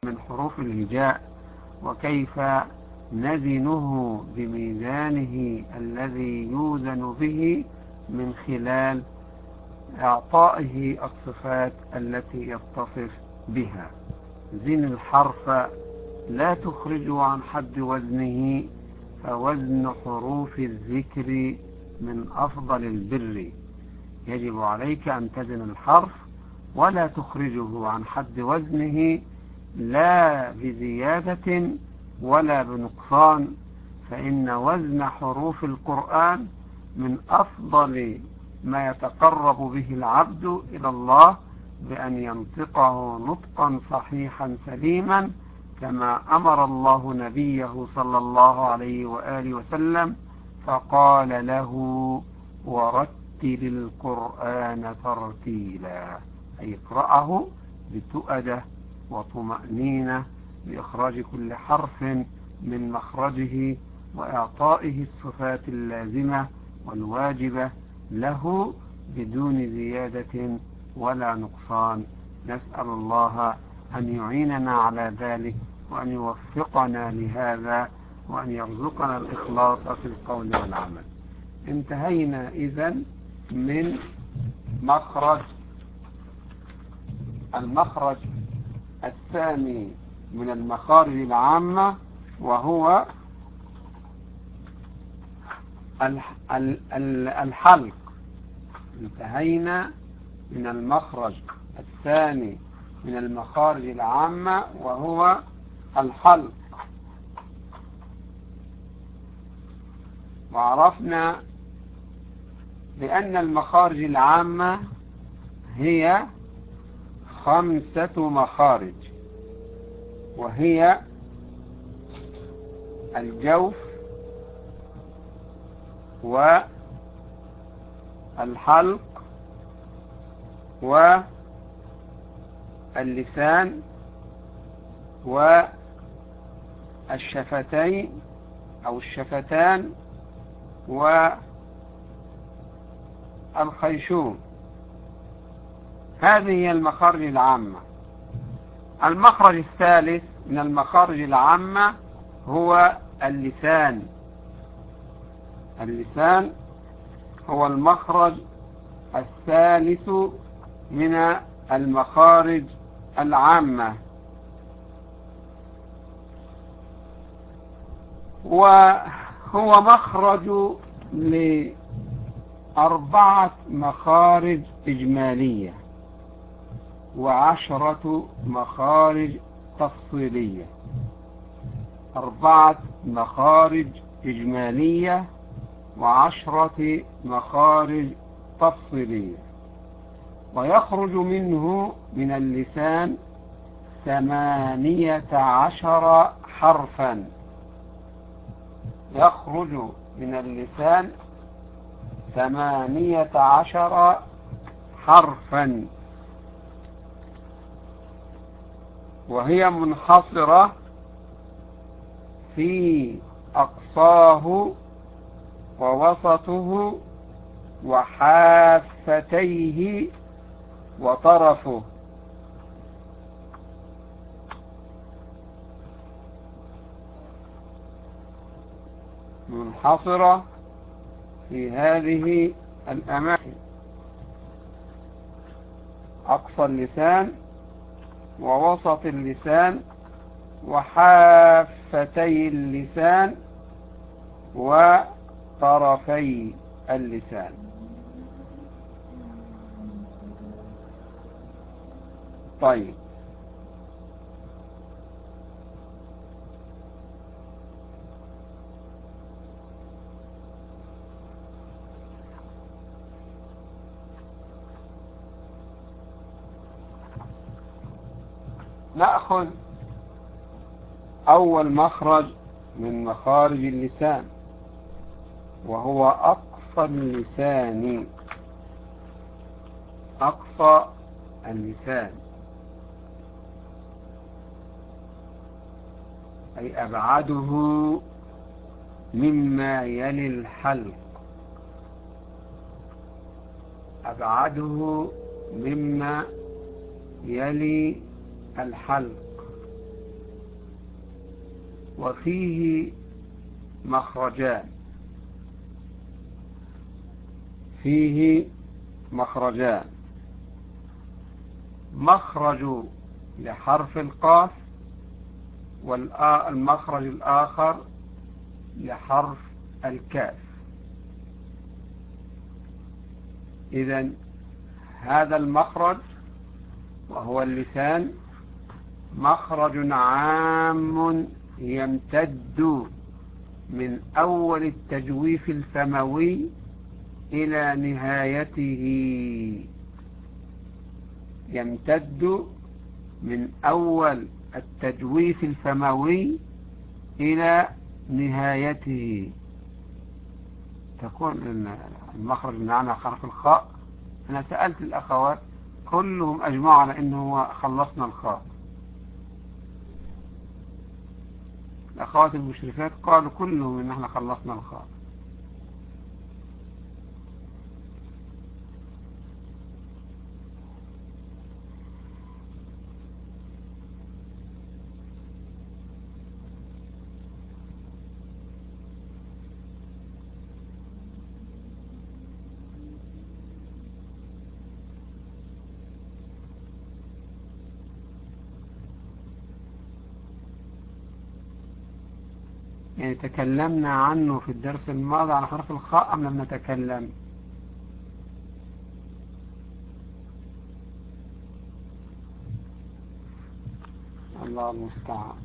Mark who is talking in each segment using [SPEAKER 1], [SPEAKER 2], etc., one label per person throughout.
[SPEAKER 1] من حروف الهجاء، وكيف نزنه بميزانه الذي يوزن به من خلال إعطائه الصفات التي يتصف بها. زن الحرف لا تخرجه عن حد وزنه، فوزن حروف الذكر من أفضل البر. يجب عليك أن تزن الحرف ولا تخرجه عن حد وزنه، لا بزيادة ولا بنقصان، فإن وزن حروف القرآن من أفضل ما يتقرب به العبد إلى الله، بأن ينطقه نطقا صحيحا سليما، كما أمر الله نبيه صلى الله عليه وآله وسلم فقال له: ورتل القرآن ترتيلا، أي اقرأه بتؤدة وطمأنينة، بإخراج كل حرف من مخرجه، وإعطائه الصفات اللازمة والواجبة له بدون زيادة ولا نقصان. نسأل الله أن يعيننا على ذلك، وأن يوفقنا لهذا، وأن يرزقنا الإخلاص في القول والعمل. انتهينا إذن من المخرج الثاني من المخارج العامة، وهو الحلق. انتهينا من المخرج الثاني من المخارج العامة، وهو الحلق. وعرفنا بأن المخارج العامة هي 5 مخارج، وهي الجوف والحلق واللسان والشفتين أو الشفتان والخيشوم. هذه هي المخارج العامة. المخرج الثالث من المخارج العامة هو اللسان. اللسان هو المخرج الثالث من المخارج العامة، وهو مخرج ل4 مخارج إجمالية و10 مخارج تفصيلية. 4 مخارج إجمالية و10 مخارج تفصيلية. ويخرج منه من اللسان 18 حرفا. يخرج من اللسان 18 حرفا، وهي منحصرة في أقصاه ووسطه وحافتيه وطرفه. منحصرة في هذه الأماكن: أقصى اللسان ووسط اللسان وحافتي اللسان وطرفي اللسان. طيب، نأخذ أول مخرج من مخارج اللسان، وهو أقصى اللسان. أقصى اللسان أي أبعده مما يلي الحلق. أبعده مما يلي الحلق. وفيه مخرجان. فيه مخرجان: مخرج لحرف القاف، والمخرج الآخر لحرف الكاف. إذن هذا المخرج وهو اللسان مخرج عام يمتد من أول التجويف الفموي إلى نهايته. يمتد من أول التجويف الفموي إلى نهايته. تكون المخرج من معنى حرف الخاء. أنا سألت الأخوات كلهم أجمعوا على أنه خلصنا الخاء. الأخوات المشرفات قالوا كلهم إن احنا خلصنا الخاء. يعني تكلمنا عنه في الدرس الماضي على حرف الخاء أم لم نتكلم؟ الله المستعان.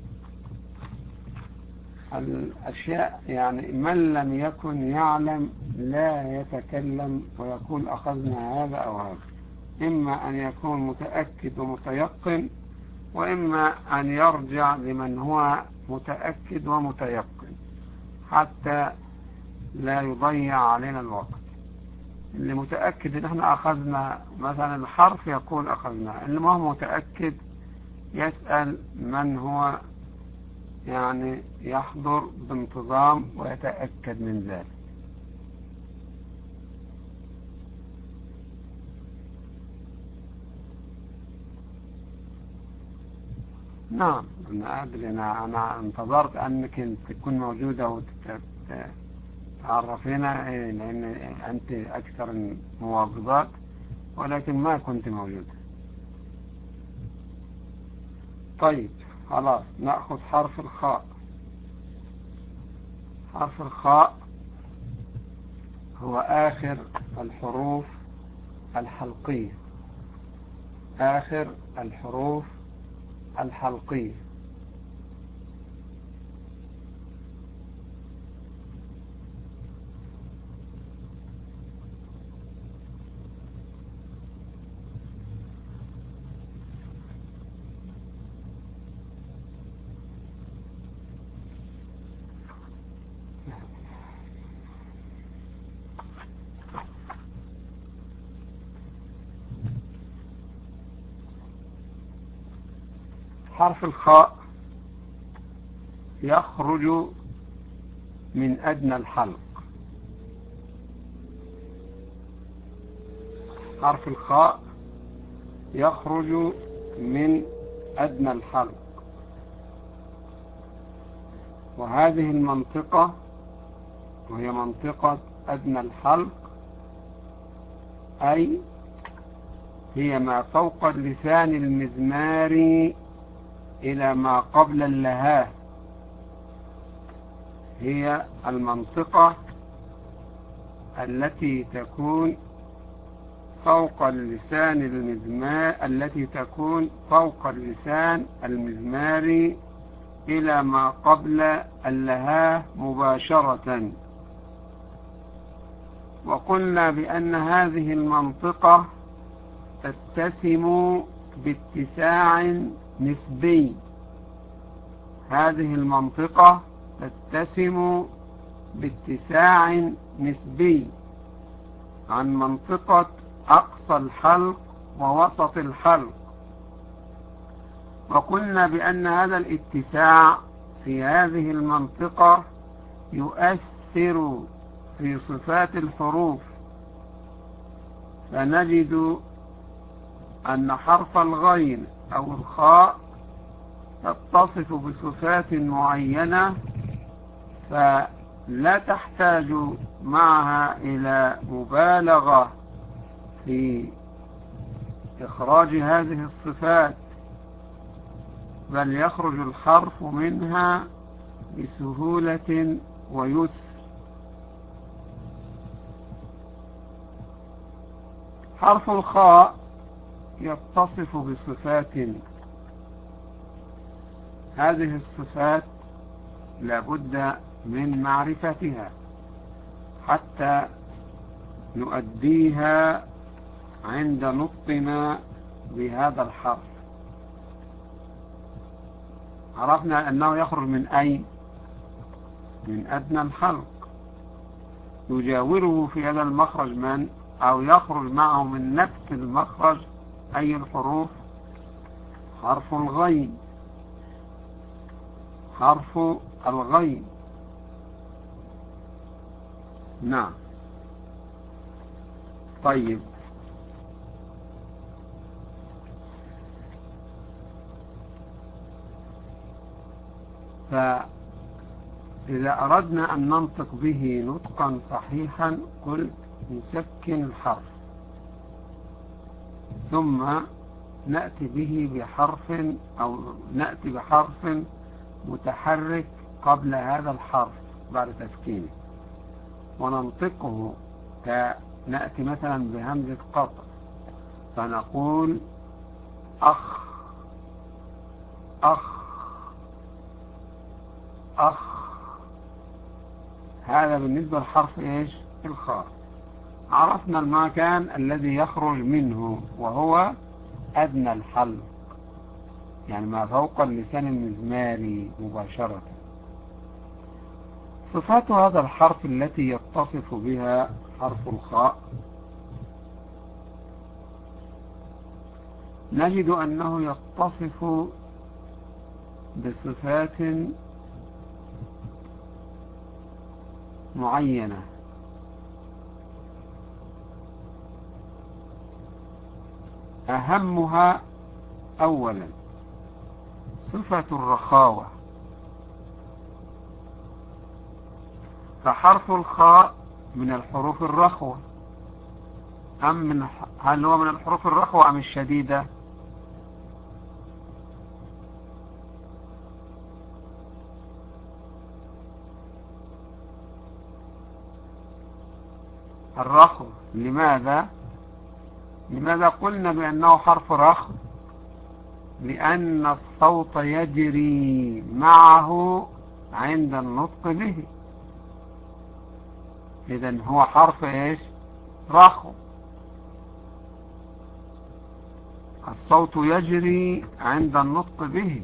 [SPEAKER 1] الأشياء يعني من لم يكن يعلم لا يتكلم، ويكون أخذنا هذا أو هذا، إما أن يكون متأكد ومتيقن، وإما أن يرجع لمن هو متأكد ومتيقن حتى لا يضيع علينا الوقت. اللي متأكد إن احنا أخذنا مثلا الحرف يقول أخذنا، اللي ما هو متأكد يسأل من هو يعني يحضر بانتظام ويتأكد من ذلك. نعم أنا أدري، أنا انتظرت أنك تكون موجودة وتعرفينا، لأن أنت أكثر المواظبات، ولكن ما كنت موجودة. طيب خلاص نأخذ حرف الخاء. حرف الخاء هو آخر الحروف الحلقية. آخر الحروف الحلقية. حرف الخاء يخرج من أدنى الحلق. حرف الخاء يخرج من أدنى الحلق، وهذه المنطقة وهي منطقة أدنى الحلق أي هي ما فوق اللسان المزماري إلى ما قبل اللهاه. هي المنطقة التي تكون فوق اللسان التي تكون فوق اللسان المزماري إلى ما قبل اللهاه مباشرة. وقلنا بأن هذه المنطقة تتسم باتساع نسبي. هذه المنطقة تتسم باتساع نسبي عن منطقة أقصى الحلق ووسط الحلق. وقلنا بأن هذا الاتساع في هذه المنطقة يؤثر في صفات الحروف، فنجد أن حرف الغين أو الخاء تتصف بصفات معينة فلا تحتاج معها إلى مبالغة في إخراج هذه الصفات، بل يخرج الحرف منها بسهولة ويسر. حرف الخاء يتصف بصفات، هذه الصفات لابد من معرفتها حتى نؤديها عند نطقنا بهذا الحرف. عرفنا أنه يخرج من أي؟ من أدنى الحلق، يجاوره في هذا المخرج من؟ أو يخرج معه من نفس المخرج أي الحروف؟ حرف الغين، حرف الغين. نعم. طيب، فإذا أردنا أن ننطق به نطقا صحيحا قلت نسكن الحرف ثم نأتي به بحرف أو نأتي بحرف متحرك قبل هذا الحرف بعد تسكينه وننطقه، نأتي مثلا بهمزة قطع فنقول أخ أخ أخ. هذا بالنسبة لحرف إيش؟ الخاء. عرفنا المكان الذي يخرج منه وهو أدنى الحلق، يعني ما فوق اللسان المزماري مباشرة. صفات هذا الحرف التي يتصف بها حرف الخاء نجد أنه يتصف بصفات معينة. أهمها أولا صفة الرخاوة، فحرف الخاء من الحروف الرخوة هل هو من الحروف الرخوة أم الشديدة؟ الرخو. لماذا قلنا بأنه حرف رخو؟ لأن الصوت يجري معه عند النطق به، إذن هو حرف إيش؟ رخو. الصوت يجري عند النطق به،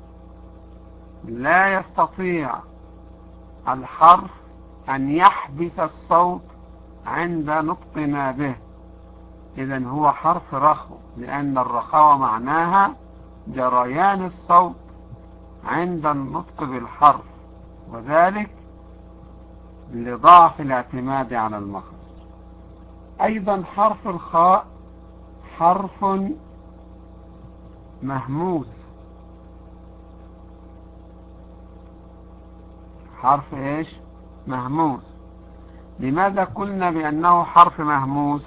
[SPEAKER 1] لا يستطيع الحرف أن يحبس الصوت عند نطقنا به، إذن هو حرف رخو، لأن الرخاوة معناها جريان الصوت عند النطق بالحرف، وذلك لضعف الاعتماد على المخرج. أيضا حرف الخاء حرف مهموس. حرف إيش؟ مهموس. لماذا قلنا بأنه حرف مهموس؟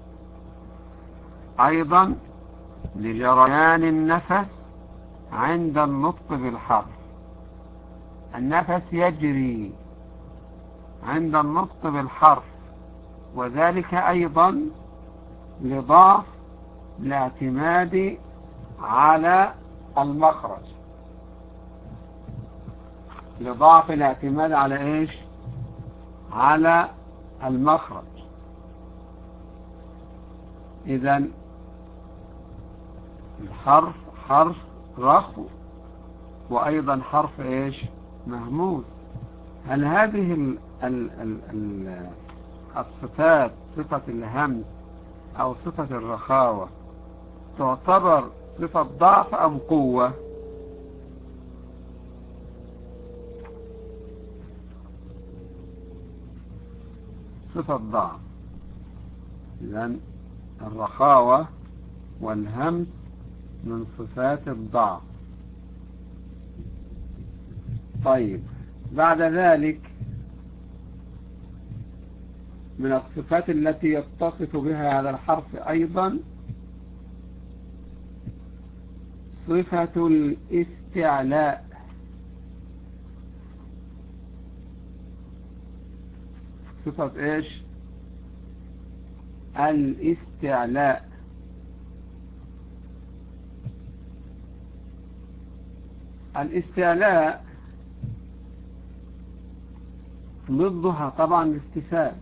[SPEAKER 1] أيضا لجريان النفس عند النطق بالحرف، النفس يجري عند النطق بالحرف، وذلك أيضا لضعف الاعتماد على المخرج. لضعف الاعتماد على إيش؟ على المخرج. إذن الحرف حرف رخو وأيضا حرف إيش؟ مهموس. هل هذه الصفات، صفة الهمس أو صفة الرخاوة، تعتبر صفة ضعف أم قوة؟ صفة ضعف. إذن الرخاوة والهمس من صفات الضعف. طيب بعد ذلك من الصفات التي يتصف بها هذا الحرف أيضا صفة الاستعلاء. صفة ايش؟ الاستعلاء. الاستعلاء ضدها طبعا الاستفهام،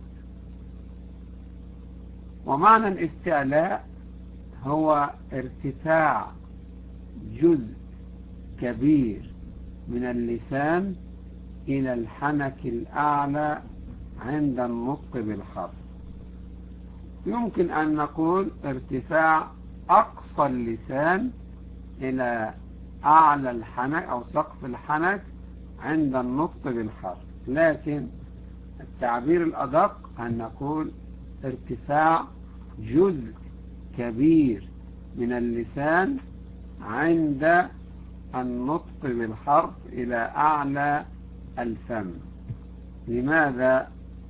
[SPEAKER 1] ومعنى الاستعلاء هو ارتفاع جزء كبير من اللسان إلى الحنك الأعلى عند النطق بالحرف. يمكن أن نقول ارتفاع أقصى اللسان إلى أعلى الحنك أو سقف الحنك عند النطق بالحرف، لكن التعبير الأدق أن نقول ارتفاع جزء كبير من اللسان عند النطق بالحرف إلى أعلى الفم. لماذا؟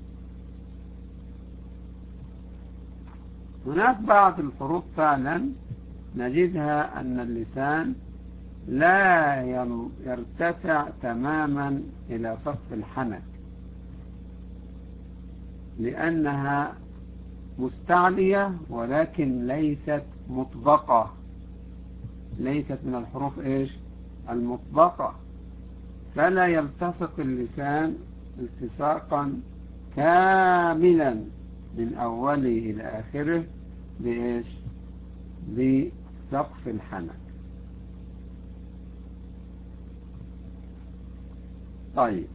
[SPEAKER 1] هناك بعض الحروف فعلا نجدها أن اللسان لا يرتفع تماما إلى سقف الحنك لأنها مستعلية ولكن ليست مطبقة، ليست من الحروف ايش؟ المطبقة، فلا يلتصق اللسان التصاقا كاملا من أوله إلى آخره بإيش؟ بسقف الحنك. طيب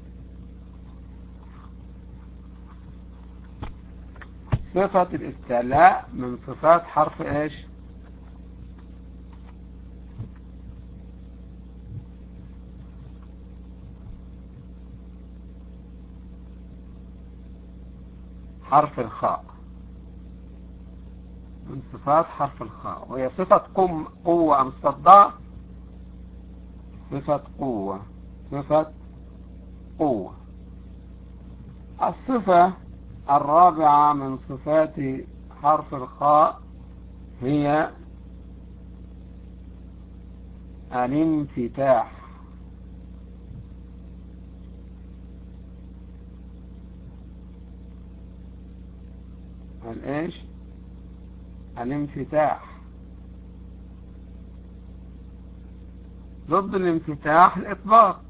[SPEAKER 1] صفة الاستعلاء من صفات حرف ايش؟ حرف الخاء، من صفات حرف الخاء، وهي صفة قوة أم صفة ضعف؟ صفة قوة، صفة قوة. الصفة الرابعة من صفات حرف الخاء هي الانفتاح. الايش؟ الانفتاح. ضد الانفتاح الإطباق.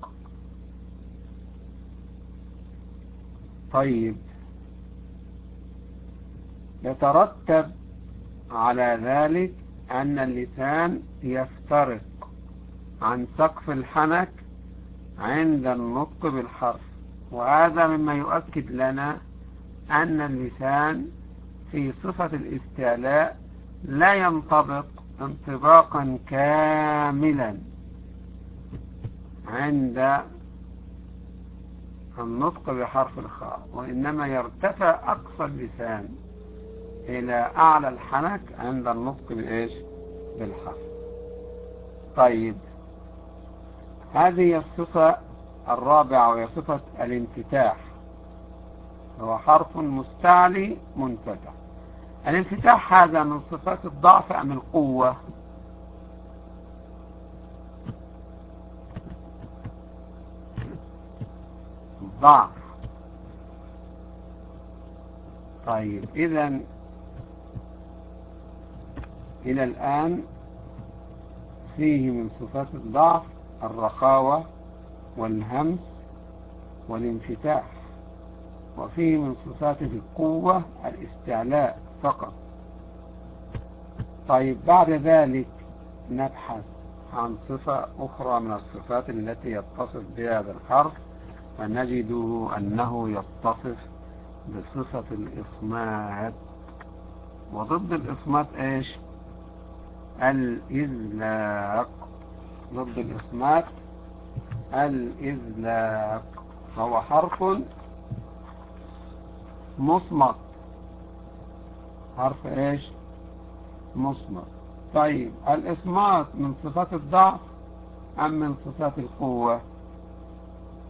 [SPEAKER 1] طيب يترتب على ذلك أن اللسان يفترق عن سقف الحنك عند النطق بالحرف، وهذا مما يؤكد لنا أن اللسان في صفة الاستعلاء لا ينطبق انطباقا كاملا عند النطق بحرف الخاء، وإنما يرتفع أقصى اللسان إلى أعلى الحنك عند النطق بالإيش؟ بالحرف. طيب هذه الصفة الرابعة وهي صفة الانفتاح، هو حرف مستعلي منفتح. الانفتاح هذا من صفات الضعف أم القوة؟ الضعف. طيب إذن إلى الآن فيه من صفات الضعف الرخاوة والهمس والانفتاح، وفيه من صفات القوة الاستعلاء فقط. طيب بعد ذلك نبحث عن صفة أخرى من الصفات التي يتصف بها هذا الحرف، فنجده أنه يتصف بصفة الإصمات. وضد الإصمات إيش؟ الإذلاق. ضد الإصمات الإذلاق، فهو حرف مصمت. حرف إيش؟ مصمت. طيب الإصمات من صفات الضعف أم من صفات القوة؟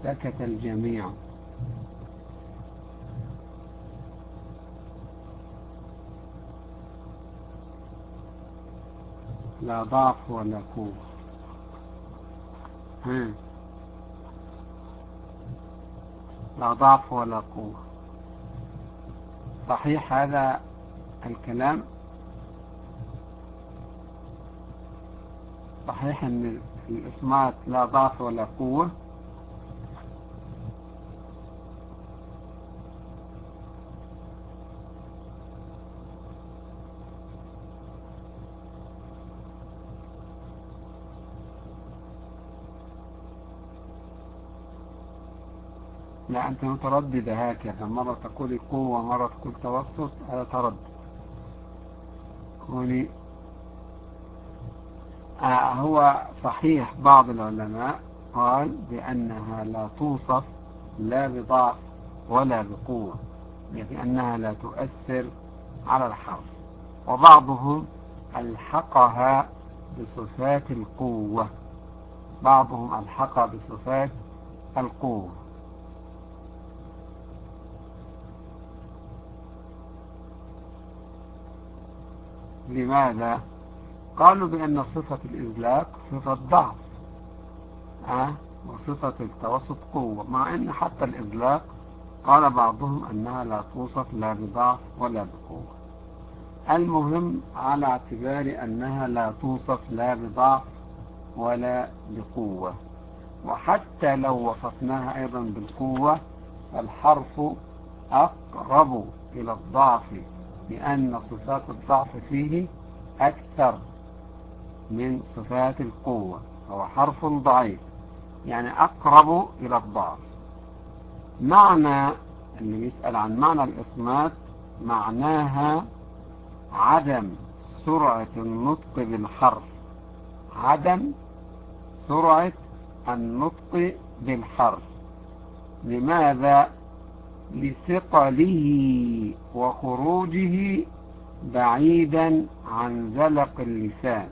[SPEAKER 1] سكت الجميع. لا ضعف ولا قوة. لا ضعف ولا قوة. صحيح هذا الكلام؟ صحيح ان الإصمات لا ضعف ولا قوة؟ لا أنت مترددة هكذا، مرة تقولي قوة مرة تقول توسط، هذا تردد. قولي هو صحيح بعض العلماء قال بأنها لا توصف لا بضعف ولا بقوة، لأنها لا تؤثر على الحرف، وبعضهم ألحقها بصفات القوة، بعضهم ألحقها بصفات القوة. لماذا؟ قالوا بأن صفة الإزلاق صفة ضعف وصفة التوسط قوة، مع أن حتى الإزلاق قال بعضهم أنها لا توصف لا بضعف ولا بقوة. المهم على اعتبار أنها لا توصف لا بضعف ولا بقوة، وحتى لو وصفناها أيضا بالقوة فالحرف أقرب إلى الضعف، لأن صفات الضعف فيه أكثر من صفات القوة، هو حرف ضعيف يعني أقرب إلى الضعف. معنى اللي يسأل عن معنى الإصمات معناها عدم سرعة النطق بالحرف، عدم سرعة النطق بالحرف. لماذا؟ لثقله وخروجه بعيدا عن زلق اللسان،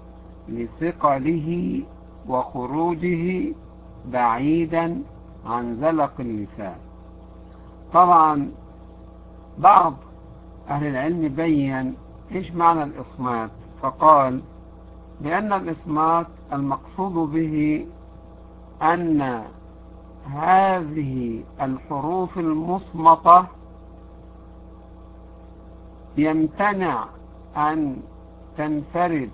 [SPEAKER 1] لثقله وخروجه بعيدا عن زلق اللسان. طبعا بعض أهل العلم بين إيش معنى الإصمات، فقال بأن الإصمات المقصود به أن هذه الحروف المصمتة يمتنع أن تنفرد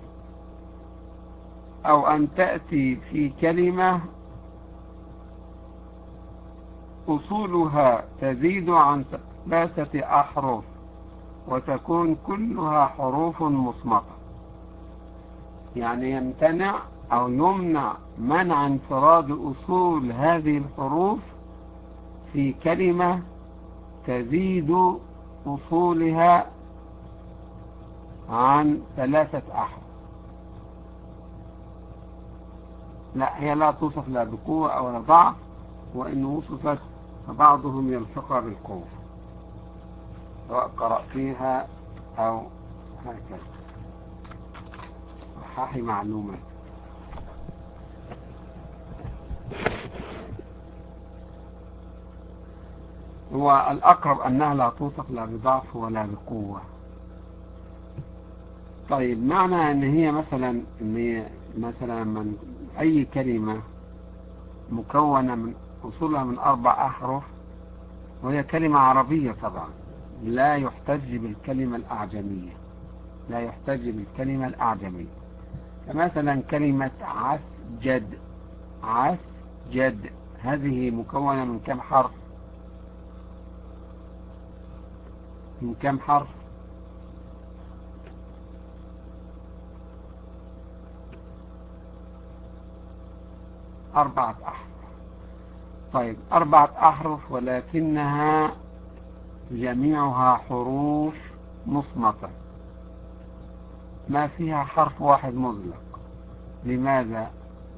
[SPEAKER 1] أو أن تأتي في كلمة أصولها تزيد عن 3 أحرف وتكون كلها حروف مصمتة، يعني يمتنع أو يمنع منع انفراد أصول هذه الحروف في كلمة تزيد أصولها عن 3 أحرف. لا، هي لا توصف لا بقوة أو لا ضعف، وإن وصفت فبعضهم يلحقها بالقوة، سواء قرأتيها أو هكذا. صححي معلومات. هو الأقرب أنها لا توصف لا بضعف ولا بقوة. طيب معنى أن هي مثلا من أي كلمة مكونة من أصولها من 4 أحرف، وهي كلمة عربية طبعا، لا يحتج بالكلمة الأعجمية، لا يحتج بالكلمة الأعجمية. فمثلا كلمة عسجد، عسجد هذه مكونة من كم حرف؟ من كم حرف؟ 4 أحرف. طيب 4 أحرف ولكنها جميعها حروف مصمتة، ما فيها حرف واحد مزلق. لماذا؟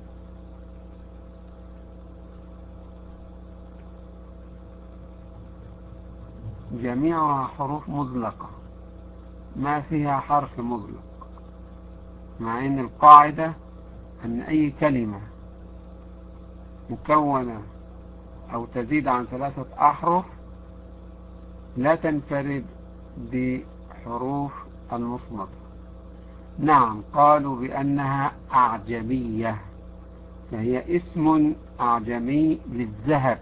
[SPEAKER 1] جميعها حروف مزلقة ما فيها حرف مزلق، مع ان القاعدة ان اي كلمة مكونة أو تزيد عن 3 أحرف لا تنفرد بحروف المصمتة. نعم، قالوا بأنها أعجمية، فهي اسم أعجمي للذهب.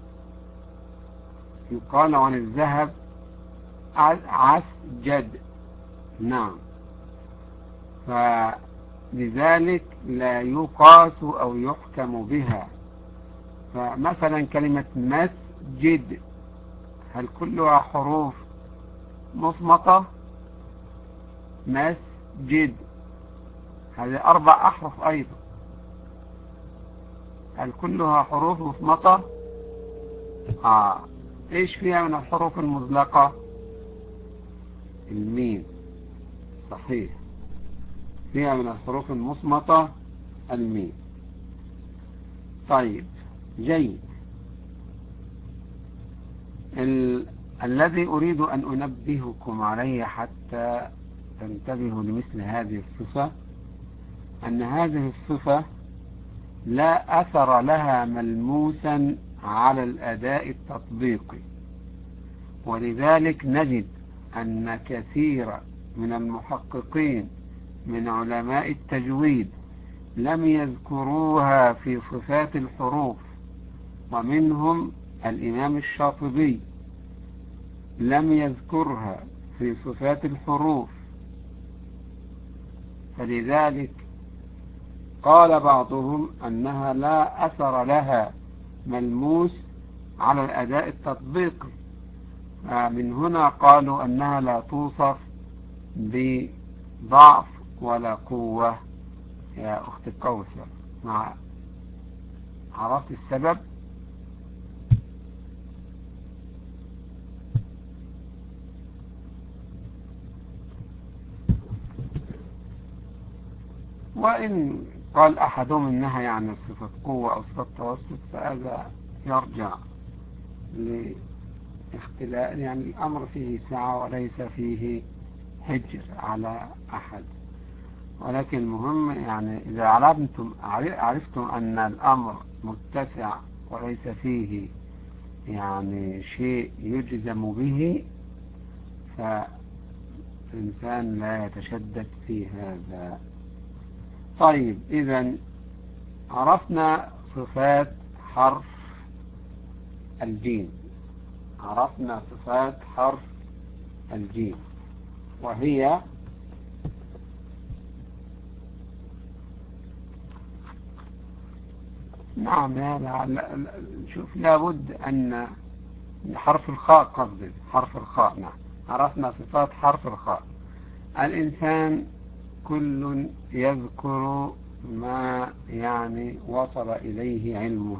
[SPEAKER 1] يقال عن الذهب عسجد. نعم، فلذلك لا يقاس أو يحكم بها. فمثلا كلمة مسجد هل كلها حروف مصمتة؟ مسجد هذه 4 أحرف أيضا، هل كلها حروف مصمتة؟ إيش فيها من الحروف المزلقة؟ الميم، صحيح، فيها من الحروف المصمتة الميم. طيب، جيد. الذي أريد أن أنبهكم عليه حتى تنتبهوا لمثل هذه الصفة، أن هذه الصفة لا أثر لها ملموسا على الأداء التطبيقي، ولذلك نجد أن كثير من المحققين من علماء التجويد لم يذكروها في صفات الحروف، ومنهم الإمام الشاطبي لم يذكرها في صفات الحروف. فلذلك قال بعضهم أنها لا أثر لها ملموس على الأداء التطبيقي، من هنا قالوا أنها لا توصف بضعف ولا قوة. يا أخت كوثر، عرفت السبب؟ وإن قال أحدهم إنها يعني صفة قوة أو صفة توسط، فهذا يرجع لاختلاف، يعني الأمر فيه سعة وليس فيه حجر على أحد. ولكن المهم يعني إذا عرفتم أن الأمر متسع وليس فيه يعني شيء يجزم به، فالإنسان لا يتشدد في هذا. طيب، إذن عرفنا صفات حرف الجيم، عرفنا صفات حرف الجيم، وهي نعم، شوف، لابد أن حرف الخاء، قصدي حرف الخاء. نعم، عرفنا صفات حرف الخاء. الإنسان كل يذكر ما يعني وصل إليه علمه،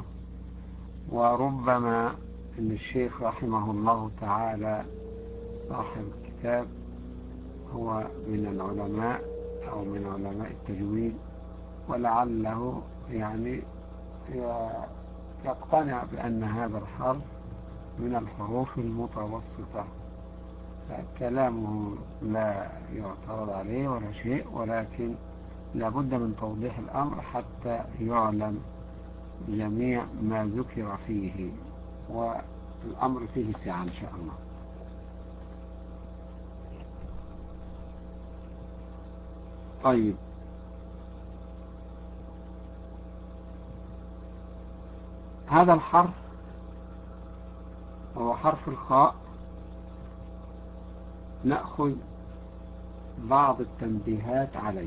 [SPEAKER 1] وربما أن الشيخ رحمه الله تعالى صاحب الكتاب هو من العلماء أو من علماء التجويد، ولعله يعني يقتنع بأن هذا الحرف من الحروف المتوسطة، فكلامه لا يعترض عليه ولا شيء، ولكن لابد من توضيح الأمر حتى يعلم جميع ما ذكر فيه، والأمر فيه سعة إن شاء الله. طيب، هذا الحرف هو حرف الخاء. نأخذ بعض التنبيهات عليه.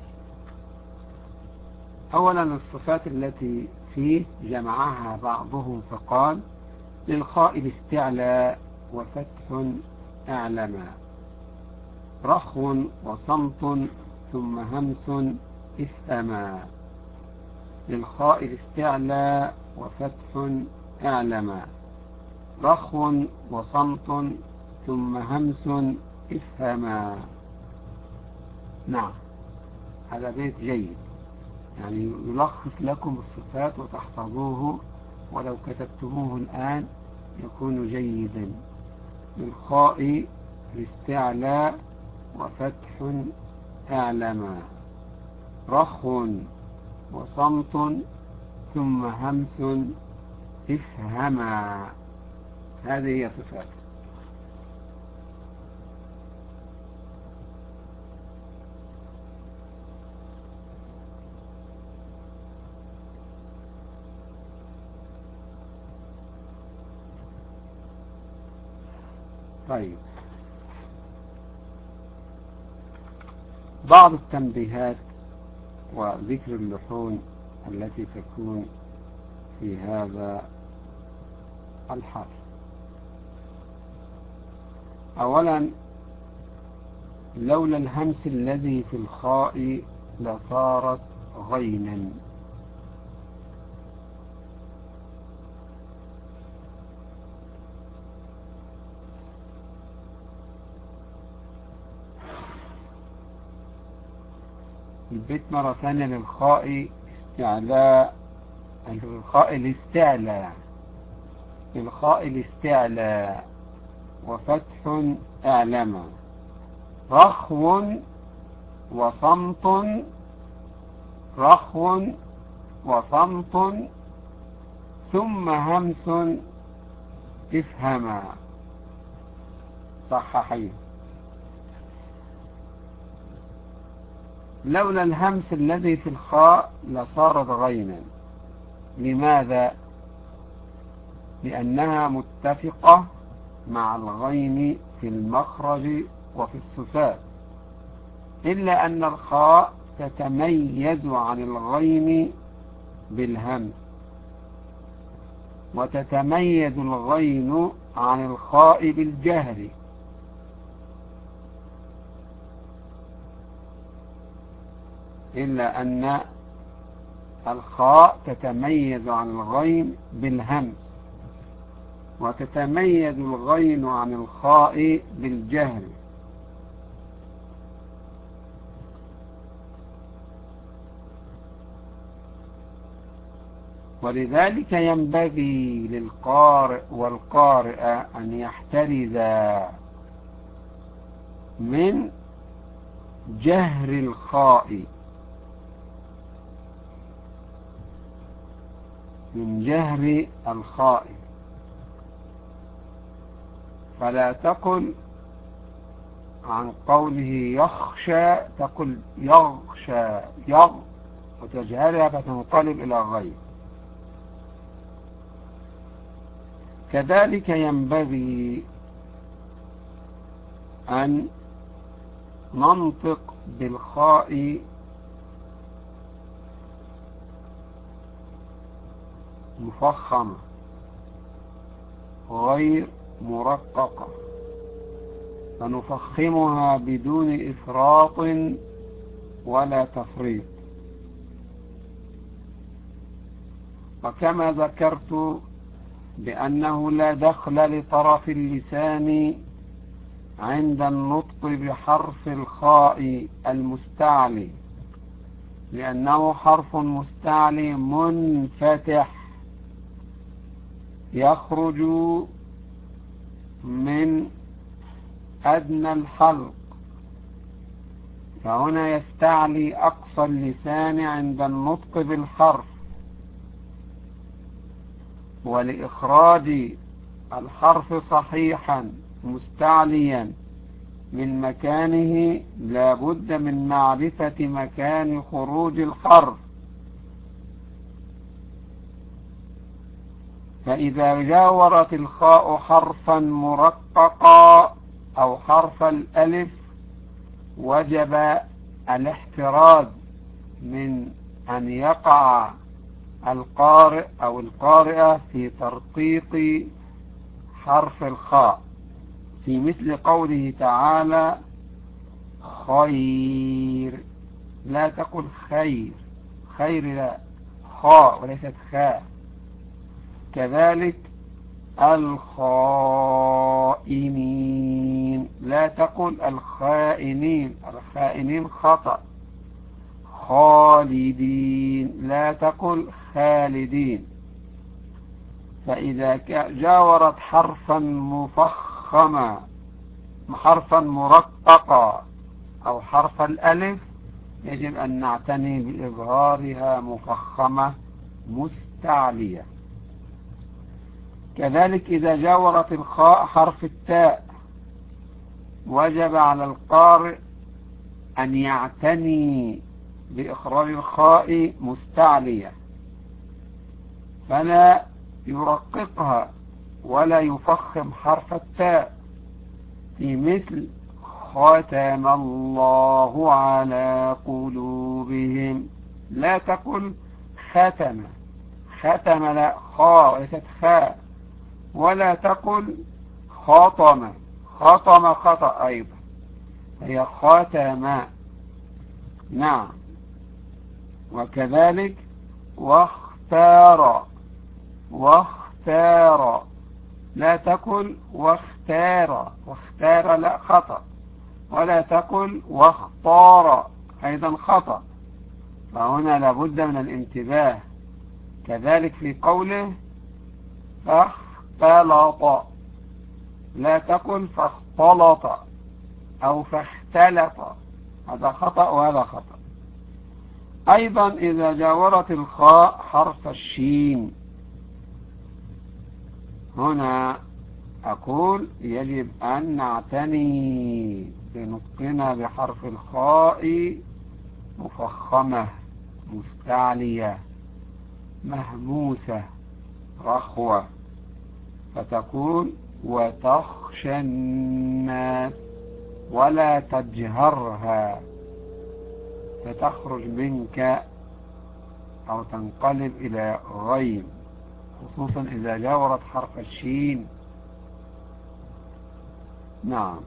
[SPEAKER 1] أولا، الصفات التي فيه جمعها بعضهم فقال: للخاء الاستعلاء وفتح أعلما، رخو وصمت ثم همس إفهما. للخاء الاستعلاء وفتح أعلما، رخو وصمت ثم همس إفهما. نعم، هذا بيت جيد، يعني يلخص لكم الصفات وتحفظوه، ولو كتبتموه الآن يكون جيدا. للخاء الاستعلاء وفتح أعلما، رخو وصمت ثم همس افهما. هذه هي صفاته. طيب، بعض التنبيهات وذكر اللحون التي تكون في هذا الحرف. أولا، لولا الهمس الذي في الخاء لصارت غينا. البيت مرة ثانية للخاء استعلاء، الخاء الاستعلاء، الخاء الاستعلاء وفتح اعلما، رخو وصمت، رخو وصمت ثم همس افهما. صححين. لولا الهمس الذي في الخاء لصارت غينا. لماذا؟ لأنها متفقة مع الغين في المخرج وفي الصفات، إلا أن الخاء تتميز عن الغين بالهمس، وتتميز الغين عن الخاء بالجهر. إلا أن الخاء تتميز عن الغين بالهمس، وتتميز الغين عن الخاء بالجهر. ولذلك ينبغي للقارئ والقارئة أن يحترزا من جهر الخاء، من جهر الخاء. فلا تقل عن قوله يخشى تقل يغشى وتجهرها فتنقلب إلى غير. كذلك ينبغي أن ننطق بالخاء مفخمة غير مرققة، فنفخمها بدون إفراط ولا تفريط. وكما ذكرت بأنه لا دخل لطرف اللسان عند النطق بحرف الخاء المستعلي، لأنه حرف مستعلي منفتح يخرج من أدنى الحلق، فهنا يستعلي أقصى اللسان عند النطق بالحرف. ولإخراج الحرف صحيحا مستعليا من مكانه لا بد من معرفة مكان خروج الحرف. فإذا جاورت الخاء حرفا مرققا أو حرف الألف وجب الاحتراز من أن يقع القارئ أو القارئة في ترقيق حرف الخاء، في مثل قوله تعالى خير. لا تقل خير، خير لا، خاء وليست خاء. كذلك الخائنين، لا تقل الخائنين، الخائنين خطأ. خالدين، لا تقل خالدين. فإذا جاورت حرفا مفخما، حرفا مرققا أو حرف الألف، يجب أن نعتني بإظهارها مفخمة مستعلية. كذلك إذا جاورت الخاء حرف التاء وجب على القارئ أن يعتني بإخراج الخاء مستعلية، فلا يرققها ولا يفخم حرف التاء، في مثل ختم الله على قلوبهم. لا تقل ختم، ختم لا، خاء ليست خاء. ولا تقل خاطم، خاطم خطأ أيضا، هي ختم. نعم. وكذلك واختار، واختار، لا تقل واختار، واختار لا، خطأ. ولا تقل واختار، أيضا خطأ. فهنا لابد من الانتباه. كذلك في قوله فاختلط، لا تقل فاختلط أو فاختلط، هذا خطأ وهذا خطأ. أيضا إذا جاورت الخاء حرف الشين، هنا أقول يجب أن نعتني بنطقنا بحرف الخاء مفخمة مستعلية مهموسة رخوة، فتقول وتخشى الناس، ولا تجهرها فتخرج منك أو تنقلب إلى غيم، خصوصا إذا جاورت حرف الشين. نعم.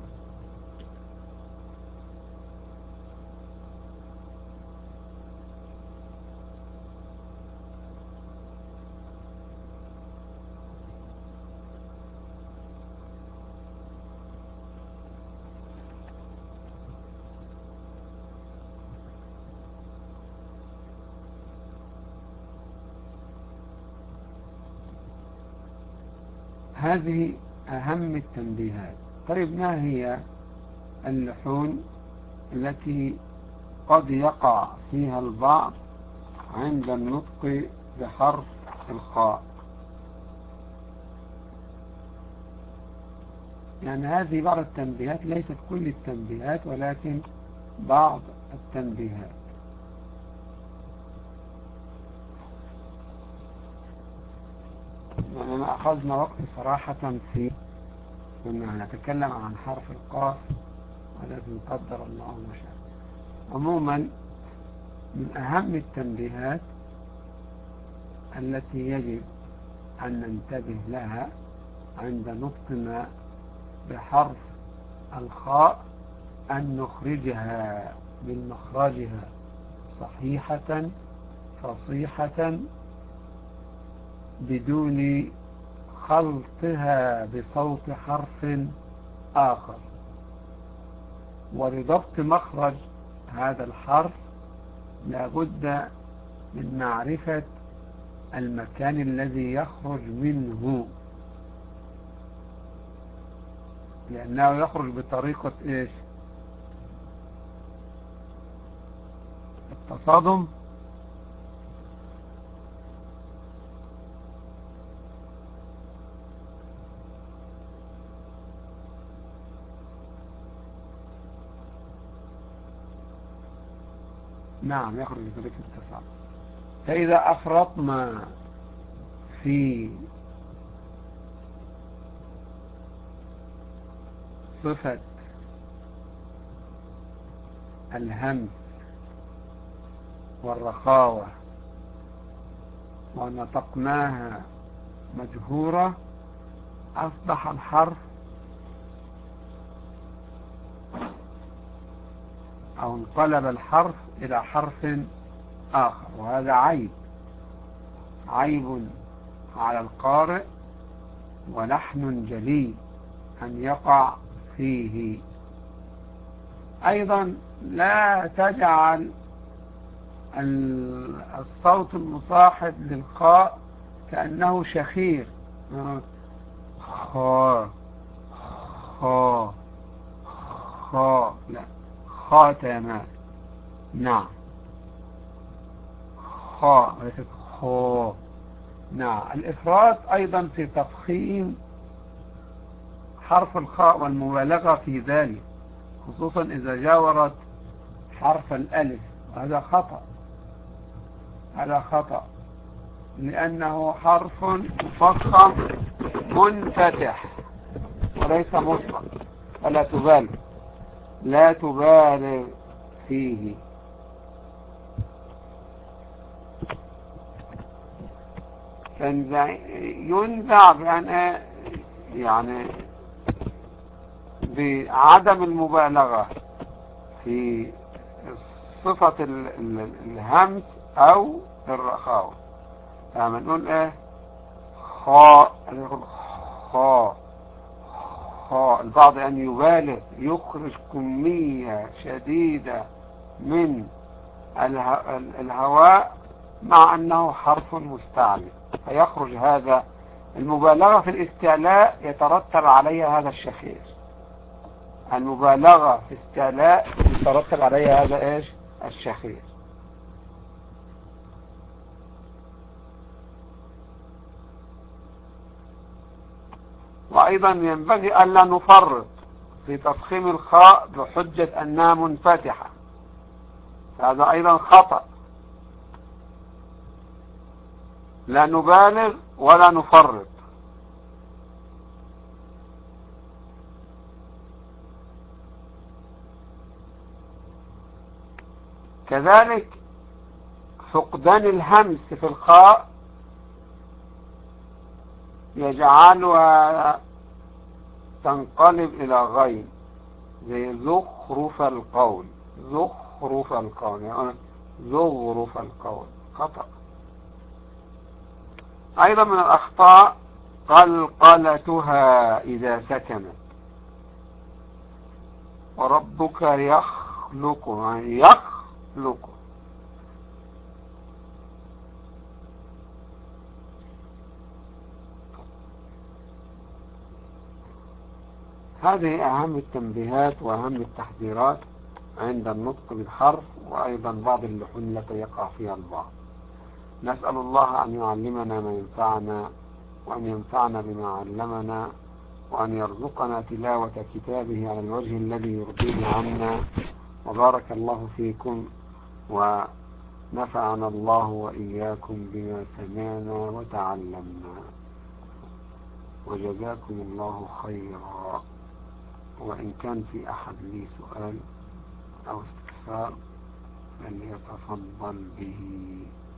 [SPEAKER 1] هذه أهم التنبيهات. طيب ما هي اللحون التي قد يقع فيها البعض عند النطق بحرف الخاء؟ يعني هذه بعض التنبيهات، ليست كل التنبيهات ولكن بعض التنبيهات. يعني أخذنا وقت صراحة في كنا نتكلم عن حرف القاف، ولكن قدر الله ما شاء. عموما من أهم التنبيهات التي يجب أن ننتبه لها عند نطقنا بحرف الخاء أن نخرجها من مخرجها صحيحة فصيحة بدون خلطها بصوت حرف آخر. ولضبط مخرج هذا الحرف لابد من معرفة المكان الذي يخرج منه، لأنه يخرج بطريقة إيش؟ التصادم. نعم، يخرج بطريقة التصادم. فإذا أفرطنا في صفة الهمس والرخاوة ونطقناها مجهورة، أصبح الحرف أو انقلب الحرف إلى حرف آخر، وهذا عيب، عيب على القارئ ولحن جلي أن يقع فيه. أيضا لا تجعل الصوت المصاحب للخاء كأنه شخير، خا خا خا، لا، خاتم. نعم، خا وليست خو. نعم. الإفراد أيضا في تفخيم حرف الخاء والمبالغة في ذلك، خصوصا إذا جاورت حرف الألف، هذا خطأ، هذا خطأ، لأنه حرف مفخم منفتح وليس مطلق، فلا تبالغ، لا تبالغ فيه. ينزع بأن يعني بعدم المبالغة في صفة الهمس أو الرخاوة. يعني نقول ايه خاء، نقول خاء خاء. البعض أن يبالغ يخرج كمية شديدة من الهواء مع أنه حرف مستعلي، فيخرج هذا. المبالغة في الاستعلاء يترتب عليها هذا الشخير، المبالغة في استعلاء يترتب عليها هذا ايش الشخير. وأيضا ينبغي ألا نفرط في تفخيم الخاء بحجة أنها منفتحة، هذا أيضا خطأ. لا نبالغ ولا نفرط. كذلك فقدان الهمس في الخاء يجعلها تنقلب إلى غين، زي زخرف القول، زخرف القول، يعني زغرف القول، خطأ. أيضا من الأخطاء قلقلتها إذا سكنت، وربك يخلق، يعني يخلق. هذه أهم التنبيهات وأهم التحذيرات عند النطق بالحرف، وأيضا بعض اللحون التي يقع فيها البعض. نسأل الله أن يعلمنا ما ينفعنا، وأن ينفعنا بما علمنا، وأن يرزقنا تلاوة كتابه على الوجه الذي يرضيه عنا. وبارك الله فيكم، ونفعنا الله وإياكم بما سمعنا وتعلمنا، وجزاكم الله خيرا. وإن كان في أحد لي سؤال أو استفسار فليتفضل به.